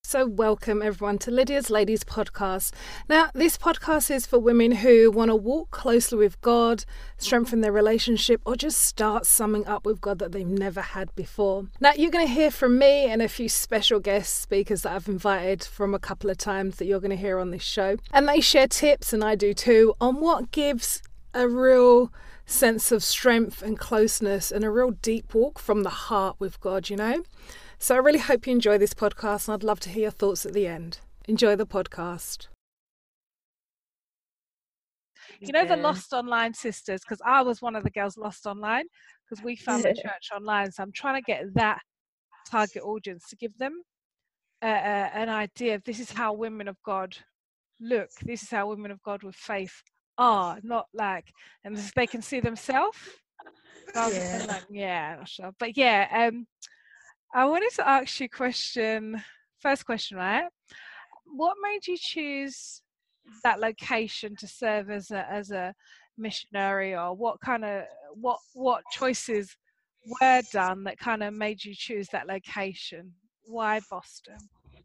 So welcome everyone to Lydia's Ladies podcast. Now, this podcast is for women who want to walk closely with God, strengthen their relationship, or just start summing up with God that they've never had before. Now, you're going to hear from me and a few special guest speakers that I've invited from a couple of times that you're going to hear on this show. And they share tips, and I do too, on what gives a real sense of strength and closeness and a real deep walk from the heart with God, you know? So I really hope you enjoy this podcast, and I'd love to hear your thoughts at the end. Enjoy the podcast. You know the Lost Online sisters, because I was one of the girls lost online, because we found the church online. So I'm trying to get that target audience to give them an idea of this is how women of God look. This is how women of God with faith are, not like, and this, they can see themselves. Rather than like, not sure. But I wanted to ask you a question. First question, right? What made you choose that location to serve as a missionary, or what choices were done that kind of made you choose that location? Why Boston?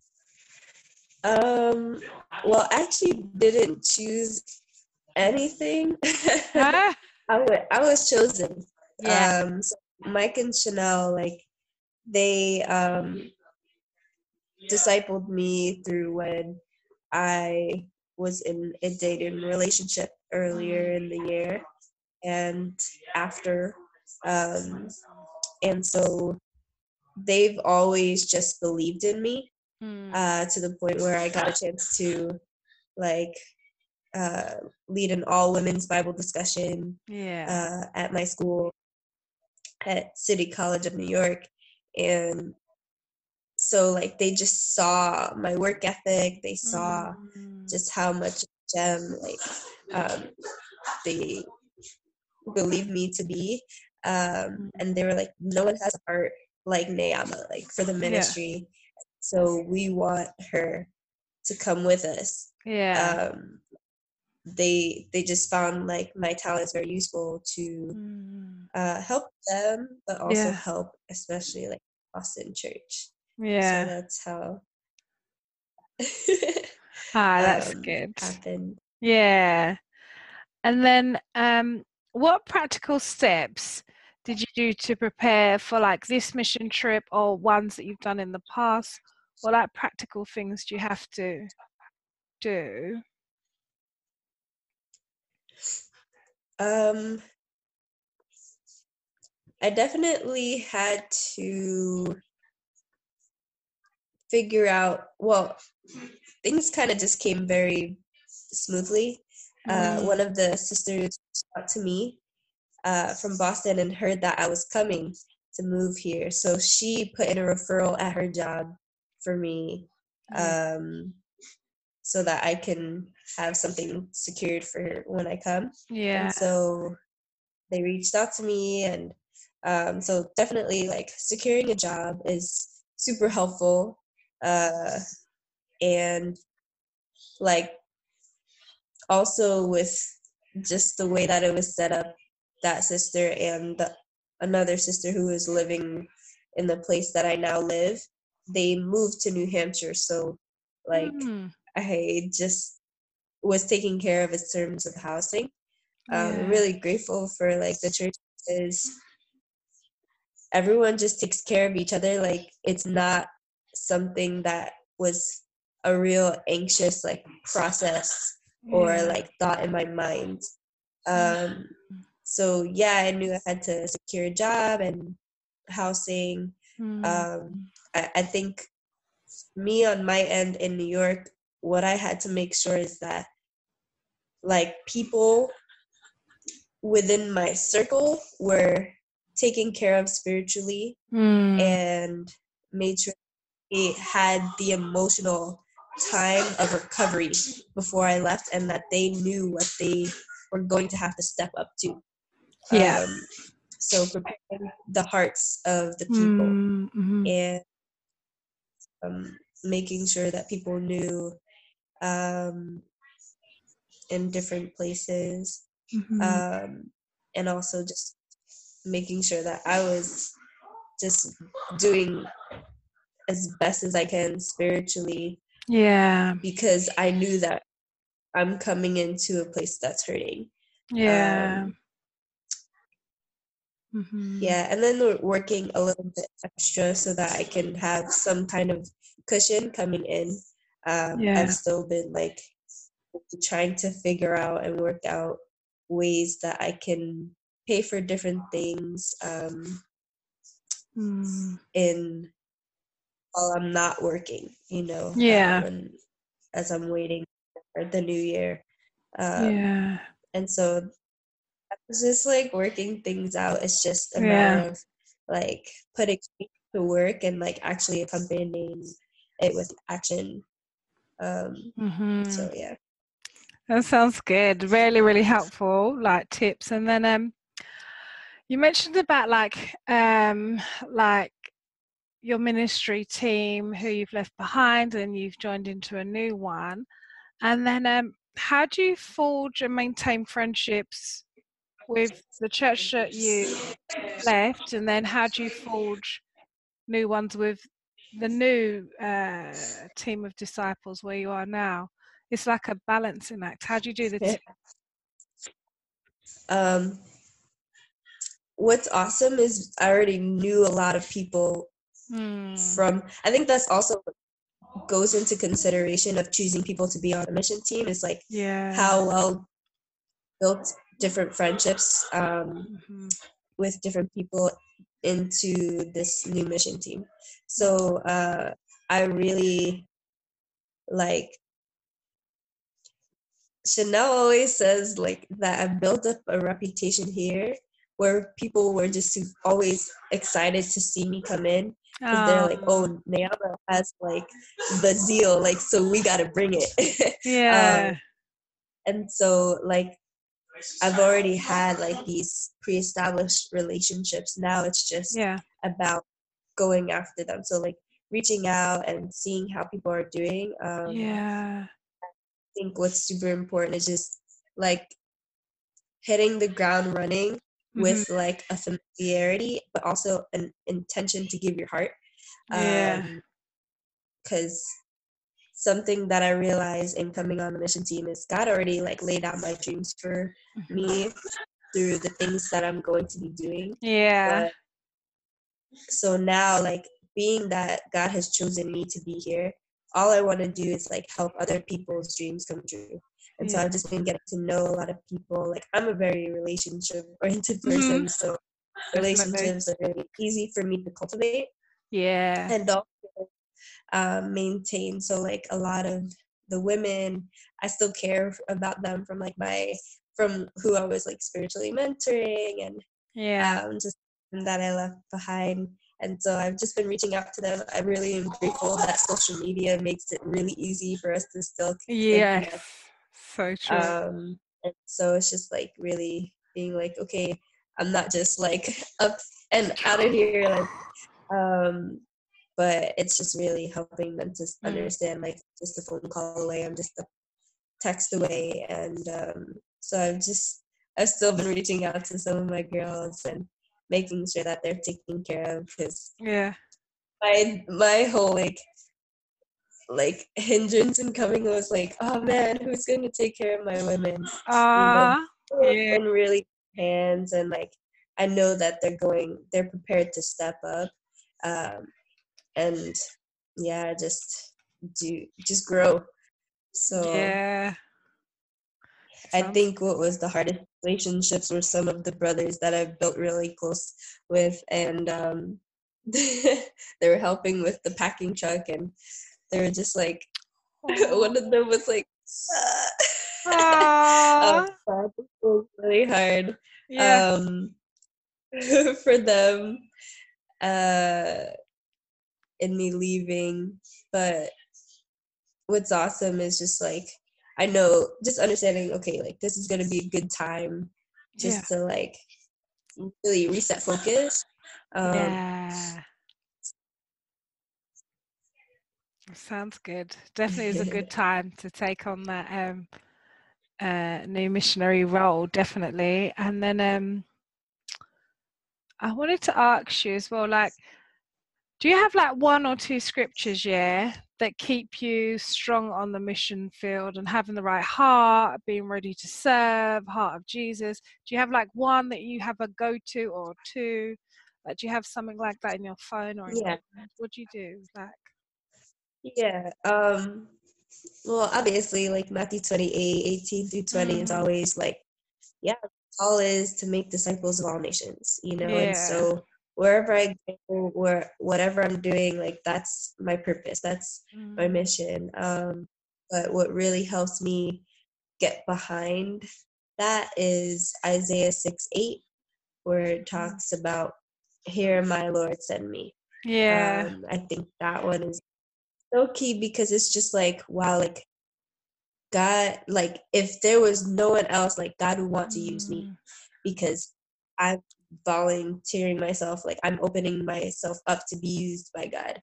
Well, I actually didn't choose anything. Huh? I was chosen. Yeah. So Mike and Chanel, like, they discipled me through when I was in a dating relationship earlier in the year and after. And so they've always just believed in me to the point where I got a chance to like lead an all women's Bible discussion at my school at City College of New York. And so like they just saw my work ethic, they saw just how much gem they believed me to be. And they were like, no one has a heart like Nayama, like for the ministry. So we want her to come with us. They just found like my talents very useful to help them, but also help especially like Boston church. So that's how that's good. happened. Yeah. And then what practical steps did you do to prepare for like this mission trip, or ones that you've done in the past? What like practical things do you have to do? I definitely had to figure out, well, things kind of just came very smoothly. One of the sisters reached out to me from Boston and heard that I was coming to move here. So she put in a referral at her job for me so that I can have something secured for when I come. And so they reached out to me, and so definitely like securing a job is super helpful. And like also with just the way that it was set up, that sister and another sister who was living in the place that I now live, they moved to New Hampshire. So like I just was taking care of in terms of housing. I'm really grateful for like the church, because everyone just takes care of each other. Like it's not something that was a real anxious like process or like thought in my mind. So I knew I had to secure a job and housing. I think me on my end in New York, what I had to make sure is that like people within my circle were taken care of spiritually and made sure they had the emotional time of recovery before I left, and that they knew what they were going to have to step up to. So preparing the hearts of the people and making sure that people knew in different places, and also just making sure that I was just doing as best as I can spiritually. Yeah. Because I knew that I'm coming into a place that's hurting. Yeah. Yeah, and then we're working a little bit extra so that I can have some kind of cushion coming in. I've still been like trying to figure out and work out ways that I can pay for different things in while I'm not working, as I'm waiting for the new year. And so it's just like working things out. It's just a matter of like putting to work and like actually accompanying it with action. So yeah. That sounds good. Really, really helpful, like tips. And then you mentioned about like your ministry team who you've left behind and you've joined into a new one. And then how do you forge and maintain friendships with the church that you left? And then how do you forge new ones with the new team of disciples where you are now? It's like a balancing act. How do you do the two? What's awesome is I already knew a lot of people from, I think that's also goes into consideration of choosing people to be on a mission team is like how well built different friendships with different people into this new mission team. So I really like, Chanel always says like that I built up a reputation here where people were just always excited to see me come in because they're like, oh, Nayama has like the zeal, like, so we got to bring it. And so like I've already had like these pre-established relationships. Now it's just about going after them. So like reaching out and seeing how people are doing. I think what's super important is just like hitting the ground running with like a familiarity, but also an intention to give your heart. Because something that I realized in coming on the mission team is God already like laid out my dreams for me through the things that I'm going to be doing. But, so now like being that God has chosen me to be here, all I want to do is like help other people's dreams come true. And so I've just been getting to know a lot of people. Like I'm a very relationship oriented person, so relationships are very easy for me to cultivate. And also maintain. So like a lot of the women, I still care about them from like from who I was like spiritually mentoring and just that I left behind. And so I've just been reaching out to them. I really am grateful that social media makes it really easy for us to still connect. So true. And so it's just like really being like, okay, I'm not just like up and out of here, like but it's just really helping them to understand like just a phone call away, I'm just a text away. And so I've still been reaching out to some of my girls and making sure that they're taken care of, because my whole like hindrance in coming was like, oh man, who's going to take care of my women? In really hands, and like I know that they're prepared to step up, and just grow. So I think what was the hardest relationships were some of the brothers that I've built really close with, and they were helping with the packing truck, and they were just like, one of them was like, it was really hard for them in me leaving. But what's awesome is just like, I know, just understanding, okay, like this is gonna be a good time just to like really reset focus. Sounds good. Definitely is a good time to take on that new missionary role, definitely. And then I wanted to ask you as well, like, Do you have like one or two scriptures, that keep you strong on the mission field and having the right heart, being ready to serve, heart of Jesus? Do you have like one that you have a go-to, or two? Like, do you have something like that in your phone or what do you do? Like, yeah. Well, obviously, like Matthew 28:18-20 is always like, yeah, all is to make disciples of all nations, and so wherever I go, whatever I'm doing, like that's my purpose, that's my mission. But what really helps me get behind that is Isaiah 6:8, where it talks about, "Here, my Lord, send me." I think that one is so key, because it's just like, wow, like God, like if there was no one else, like God would want to use me, because I'm volunteering myself, like I'm opening myself up to be used by God.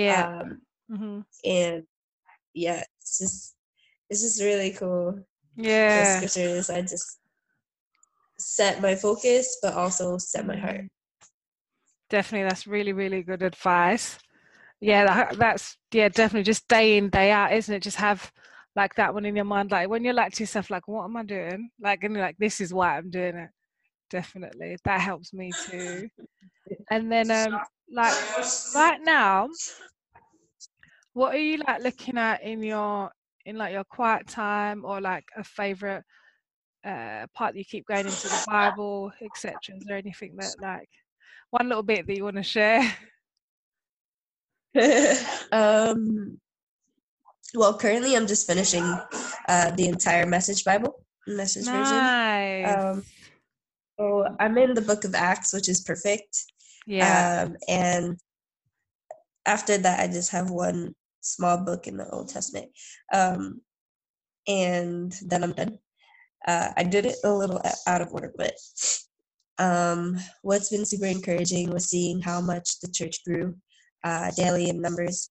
And yeah, it's just really cool. The scriptures, I just set my focus, but also set my heart. Definitely, that's really, really good advice. That's definitely just day in, day out, isn't it? Just have like that one in your mind, like when you're like to yourself, like, what am I doing? Like, and you're like, this is why I'm doing it. Definitely, that helps me too. And then like right now, what are you like looking at in like your quiet time, or like a favorite part that you keep going into the Bible, etc.? Is there anything that, like, one little bit that you want to share? Well, currently I'm just finishing the entire Message version. So I'm in the book of Acts, which is perfect. And after that, I just have one small book in the Old Testament. And then I'm done. I did it a little out of order, but what's been super encouraging was seeing how much the church grew daily in numbers.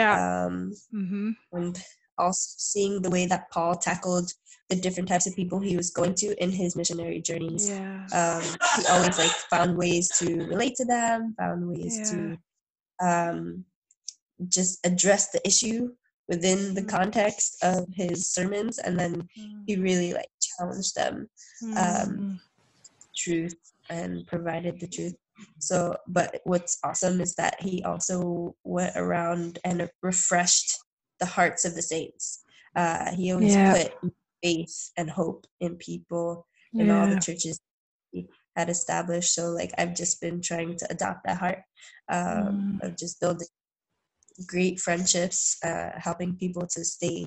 And also seeing the way that Paul tackled the different types of people he was going to in his missionary journeys. He always like found ways to relate to them, found ways to just address the issue within the context of his sermons, and then he really like challenged them truth and provided the truth. So, but what's awesome is that he also went around and refreshed the hearts of the saints. He always put faith and hope in people in all the churches he had established. So like I've just been trying to adopt that heart of just building great friendships, helping people to stay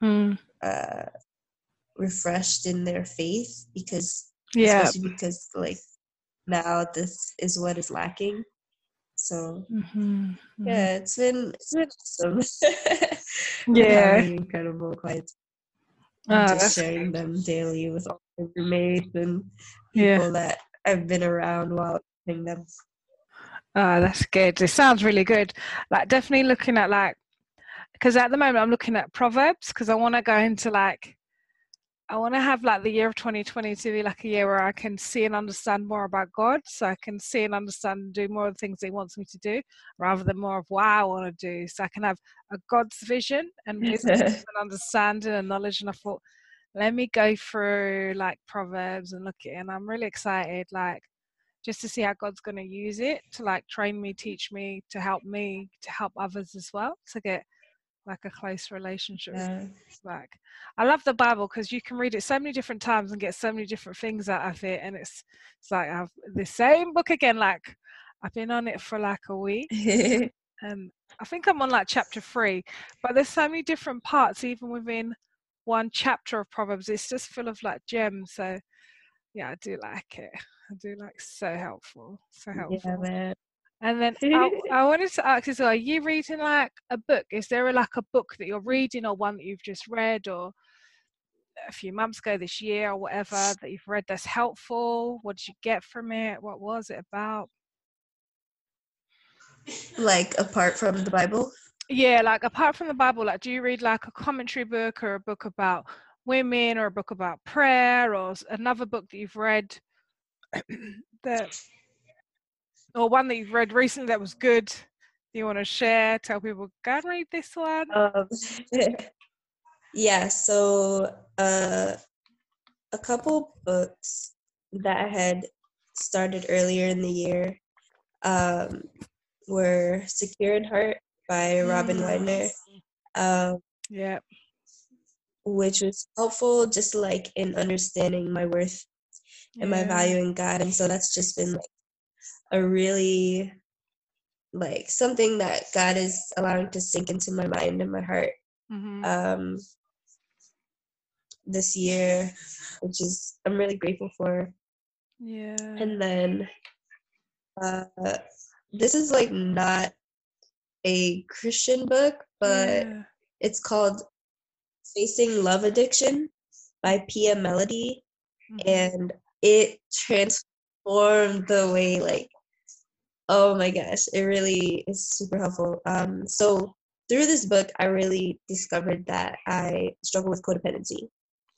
refreshed in their faith, because especially because like now this is what is lacking. So it's been awesome. Having incredible clients, just sharing them daily with all the roommates and people that I've been around while helping them. That's good. It sounds really good. Like, definitely looking at, like, because at the moment I'm looking at Proverbs, because I want to go into like, I want to have like the year of 2020 to be like a year where I can see and understand more about God, so I can see and understand and do more of the things He wants me to do, rather than more of what I want to do. So I can have a God's vision and wisdom and understanding and knowledge. And I thought, let me go through like Proverbs and look at it, and I'm really excited, like, just to see how God's going to use it to like train me, teach me, to help others as well, to get like a close relationship with. Like, I love the Bible because you can read it so many different times and get so many different things out of it, and it's like I've the same book again. Like, I've been on it for like a week, and I think I'm on like chapter 3, but there's so many different parts even within one chapter of Proverbs. It's just full of like gems. So yeah, I do like it. I do like, so helpful. Man. And then I wanted to ask as well, are you reading like a book? Is there like a book that you're reading, or one that you've just read, or a few months ago, this year, or whatever, that you've read that's helpful? What did you get from it? What was it about? Like apart from the Bible? Yeah, like apart from the Bible, like, do you read like a commentary book, or a book about women, or a book about prayer, or another book that you've read that, or one that you've read recently that was good, Do you want to share? Tell people, go and read this one. Yeah, so a couple books that I had started earlier in the year were Secure in Heart by Robin Weidner. Yeah. Which was helpful just like in understanding my worth and my value in God. And so that's just been like a really like something that God is allowing to sink into my mind and my heart this year, which is I'm really grateful for. Yeah. And then this is like not a Christian book, but it's called Facing Love Addiction by Pia Melody. And it transformed the way like, oh my gosh, it really is super helpful. So through this book, I really discovered that I struggle with codependency.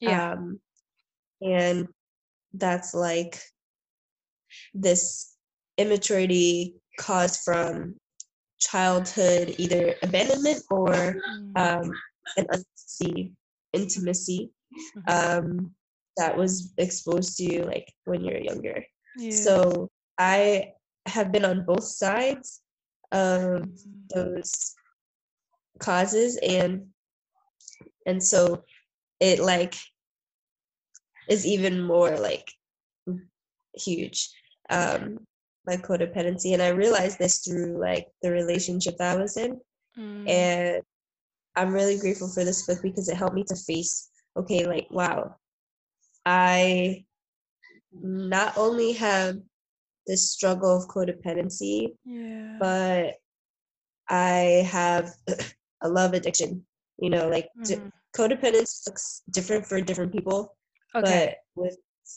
And that's like this immaturity caused from childhood, either abandonment or an unhealthy intimacy that was exposed to you like when you're younger. So I have been on both sides of those causes, and so it like is even more like huge, my codependency. And I realized this through like the relationship that I was in. And I'm really grateful for this book because it helped me to face, okay, like, wow, I not only have this struggle of codependency, but I have a love addiction. You know, like codependence looks different for different people. But with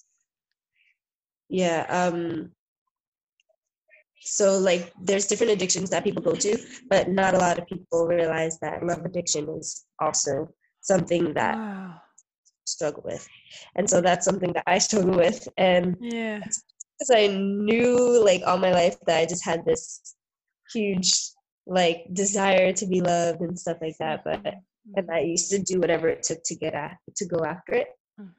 so like there's different addictions that people go to, but not a lot of people realize that love addiction is also something that struggle with. And so that's something that I struggle with. And because I knew like all my life that I just had this huge like desire to be loved and stuff like that, but and I used to do whatever it took to go after it.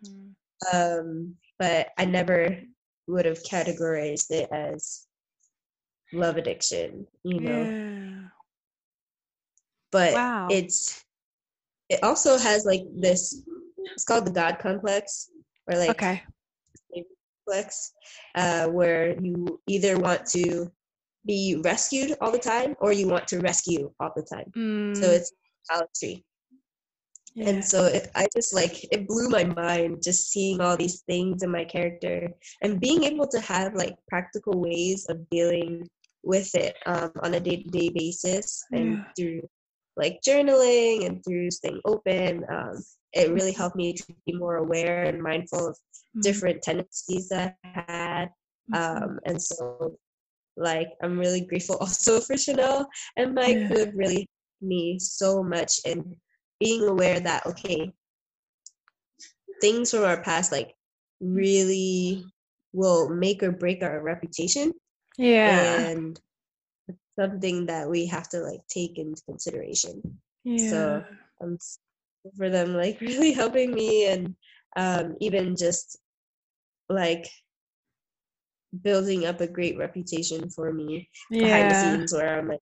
But I never would have categorized it as love addiction, you know. But it also has like this, it's called the God complex, or like complex, where you either want to be rescued all the time or you want to rescue all the time. So it's fallacy. And so I just like, it blew my mind just seeing all these things in my character and being able to have like practical ways of dealing with it on a day-to-day basis, and through like journaling and through staying open. It really helped me to be more aware and mindful of different tendencies that I had. And so like I'm really grateful also for Chanel and Mike, who have really helped me so much in being aware that, okay, things from our past like really will make or break our reputation. And something that we have to like take into consideration. So for them like really helping me, and even just like building up a great reputation for me behind the scenes, where I'm like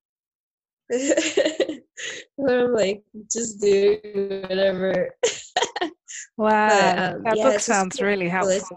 where I'm like just doing whatever. Wow. That book sounds really helpful.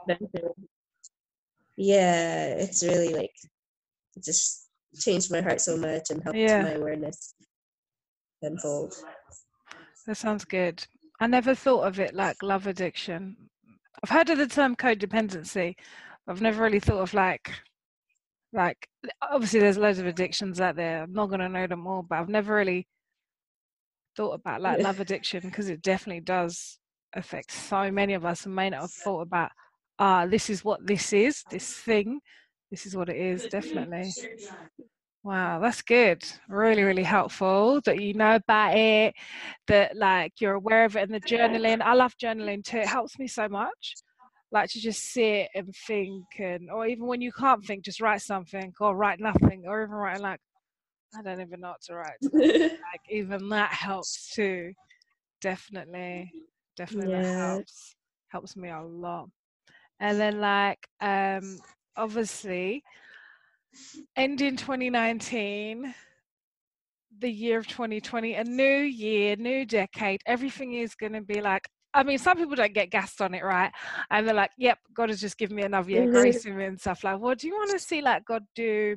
Yeah, it's really like just changed my heart so much and helped my awareness tenfold. That sounds good. I never thought of it like love addiction. I've heard of the term codependency. I've never really thought of like obviously there's loads of addictions out there. I'm not going to know them all, but I've never really thought about like love addiction, because it definitely does affect so many of us, and may not have thought about this is what this is, this thing, this is what it is. Definitely. Wow, that's good. Really, really helpful that you know about it, that like you're aware of it, and the journaling. I love journaling too. It helps me so much. Like to just sit and think, or even when you can't think, just write something, or write nothing, or even write like I don't even know what to write to them. Like even that helps too. Definitely that Yeah. helps me a lot. And then like obviously ending 2019, the year of 2020, a new year, new decade, everything is going to be like, I mean, some people don't get gassed on it, right? And they're like, yep, God has just given me another year, grace me and stuff. Like, what do you want to see like God do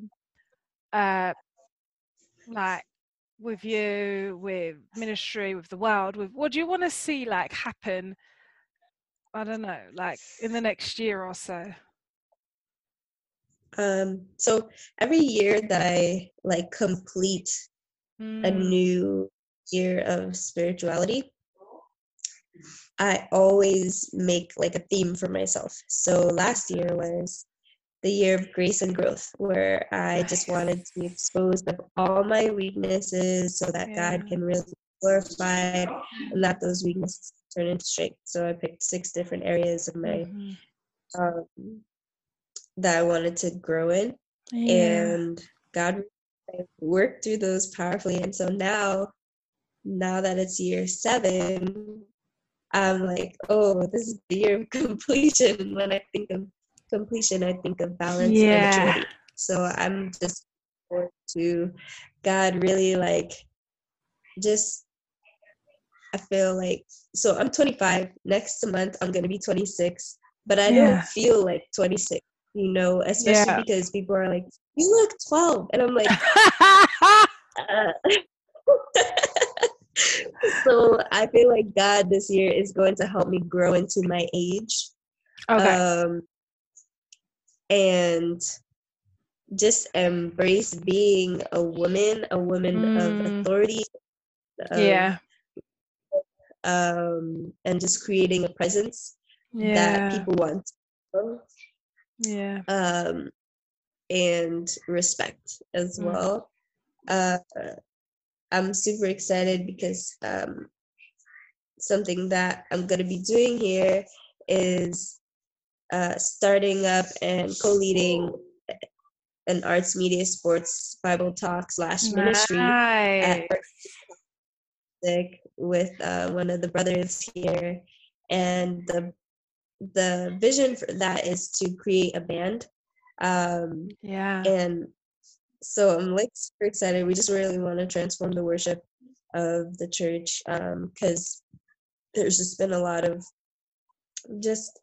like with you, with ministry, with the world, with what do you want to see like happen? I don't know, like in the next year or so. So every year that I like complete a new year of spirituality, I always make like a theme for myself. So last year was the year of grace and growth, where I just wanted to be exposed of all my weaknesses so that God can really be glorified and that those weaknesses turn into strength. So I picked 6 different areas of my that I wanted to grow in, and God worked through those powerfully. And so now that it's year 7, I'm like, oh, this is the year of completion. When I think of completion, I think of balance and maturity. So I'm just forward to God really like just, I feel like, so I'm 25. Next month, I'm going to be 26, but I don't feel like 26, especially because people are like, you look 12. And I'm like, So I feel like God this year is going to help me grow into my age. Okay. And just embrace being a woman of authority. And just creating a presence that people want. And respect as well. I'm super excited because something that I'm going to be doing here is starting up and co-leading an arts, media, sports Bible talk / ministry at with one of the brothers here. And the vision for that is to create a band. And so I'm like super excited. We just really want to transform the worship of the church, because there's just been a lot of just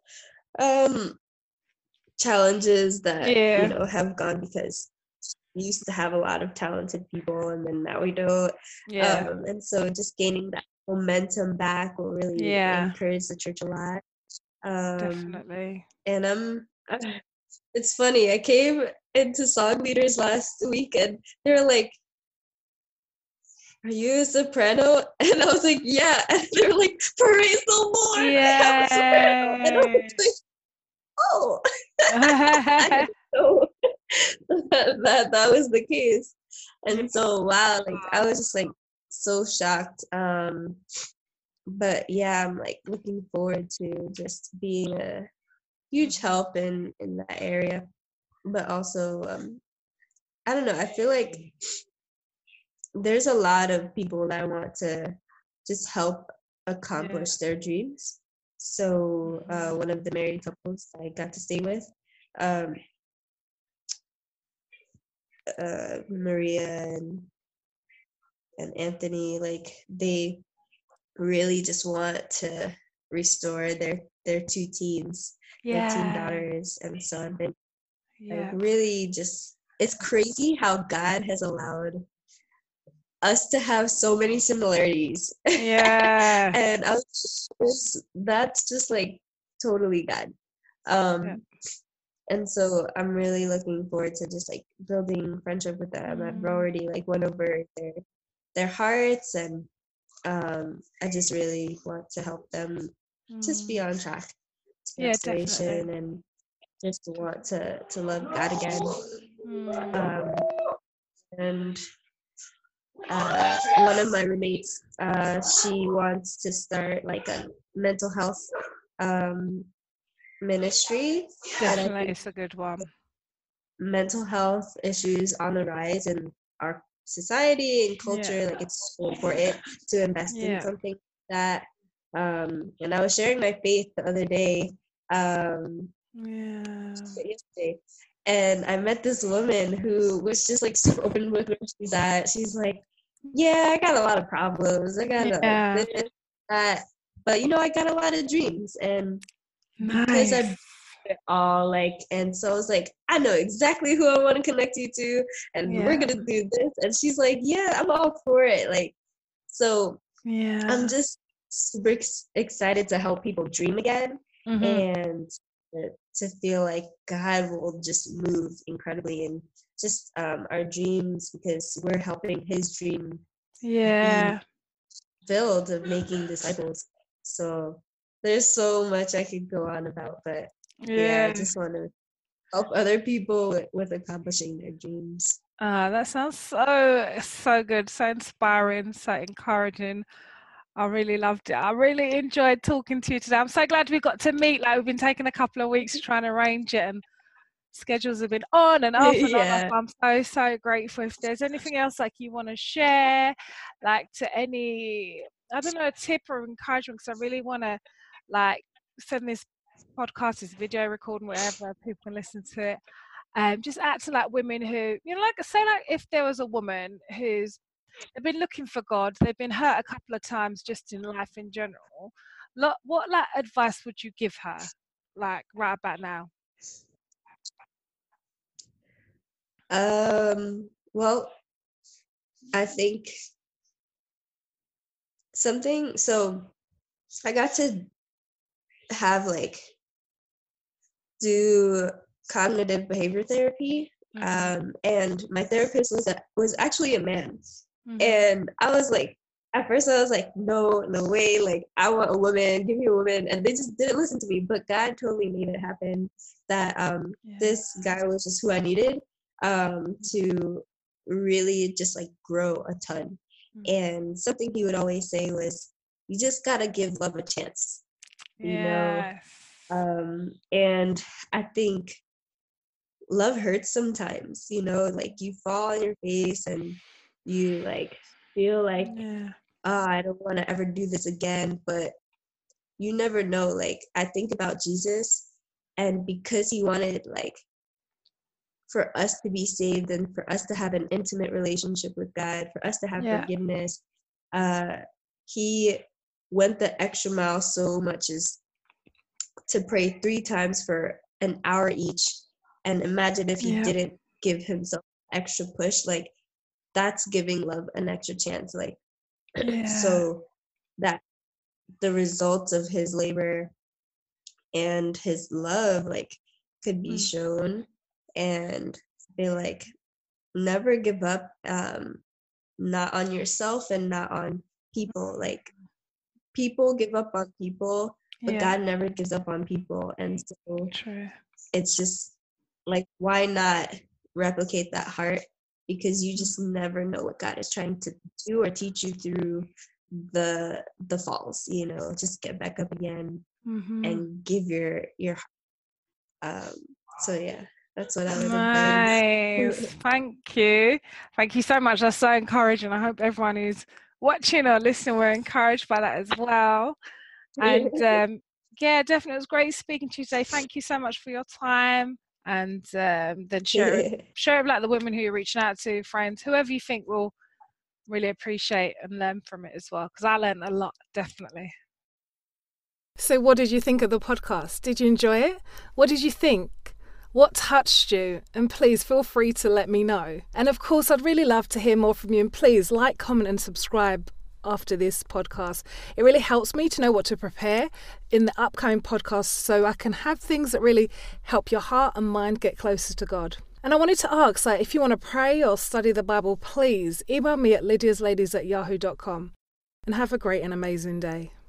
challenges that have gone, because we used to have a lot of talented people and then now we don't. And so just gaining that momentum back will really encourage the church a lot. Definitely. And it's funny, I came into song leaders last week and they were like, are you a soprano? And I was like, yeah. And they were like, praise the Lord. Yeah. And I was like, oh. I didn't know that was the case. And so wow, like I was just like so shocked. But yeah, I'm like looking forward to just being a huge help in that area. But also I don't know, I feel like there's a lot of people that want to just help accomplish their dreams. So one of the married couples I got to stay with, Maria and Anthony, like they really just want to restore their 2 teens, their teen daughters. And so I've been like really just, it's crazy how God has allowed us to have so many similarities. And that's just like totally God. And so I'm really looking forward to just like building friendship with them. I've already like won over their hearts, and I just really want to help them just be on track to restoration and just want to love God again. And one of my roommates, she wants to start like a mental health ministry. Definitely, it's a good one. Mental health issues on the rise in our society and culture, Yeah. like it's so important to invest in Yeah. something like that. And I was sharing my faith the other day, yesterday, and I met this woman who was just like so open with where she's at. She's like, yeah, I got a lot of problems. I got like Yeah. this, that, but I got a lot of dreams, and because Nice. I it all, like, and so I was like, I know exactly who I want to connect you to, and we're Yeah. gonna do this. And she's like, yeah, I'm all for it. Like, so Yeah. I'm just super excited to help people dream again, and to feel like God will just move incredibly in just our dreams, because we're helping His dream Yeah. be filled of making disciples. So there's so much I could go on about, but yeah, I just want to help other people with accomplishing their dreams. That sounds so good, so inspiring, so encouraging. I really loved it. I really enjoyed talking to you today. I'm so glad we got to meet. Like, we've been taking a couple of weeks trying to arrange it, and schedules have been on and off and on. Yeah. I'm so grateful. If there's anything else like you want to share, like to any, I don't know, tip or encouragement, because I really want to like send this podcast, this video recording, wherever people can listen to it. Just add to like women who, like say like if there was a woman who's they've been looking for God, they've been hurt a couple of times just in life in general. What like advice would you give her, like right about now? Well, I think so I got to have do cognitive behavior therapy. And my therapist was actually a man. And I was like, at first I was like, no way, like I want a woman, give me a woman, and they just didn't listen to me. But God totally made it happen that this guy was just who I needed to really just like grow a ton. And something he would always say was, you just gotta give love a chance. And I think love hurts sometimes, like you fall on your face and you like feel like, I don't want to ever do this again. But you never know. Like, I think about Jesus, and because he wanted like for us to be saved and for us to have an intimate relationship with God, for us to have forgiveness, he went the extra mile so much as to pray 3 times for an hour each. And imagine if he didn't give himself extra push, like that's giving love an extra chance. Like, so that the results of his labor and his love like could be shown, and they like never give up, not on yourself and not on people. Like, people give up on people, but God never gives up on people. And so it's just like, why not replicate that heart? Because you just never know what God is trying to do or teach you through the falls. Just get back up again and give your heart. So yeah, that's what I would advise. Nice. Thank you so much. That's so encouraging. I hope everyone who's watching or listening were encouraged by that as well. And definitely, it was great speaking to you today. Thank you so much for your time. And then share it with like the women who you're reaching out to, friends, whoever you think will really appreciate and learn from it as well, because I learned a lot, definitely. So what did you think of the podcast? Did you enjoy it? What did you think? What touched you? And please feel free to let me know. And of course, I'd really love to hear more from you. And please like, comment and subscribe after this podcast. It really helps me to know what to prepare in the upcoming podcasts, so I can have things that really help your heart and mind get closer to God. And I wanted to ask, if you want to pray or study the Bible, please email me at lydiasladies@yahoo.com. And have a great and amazing day.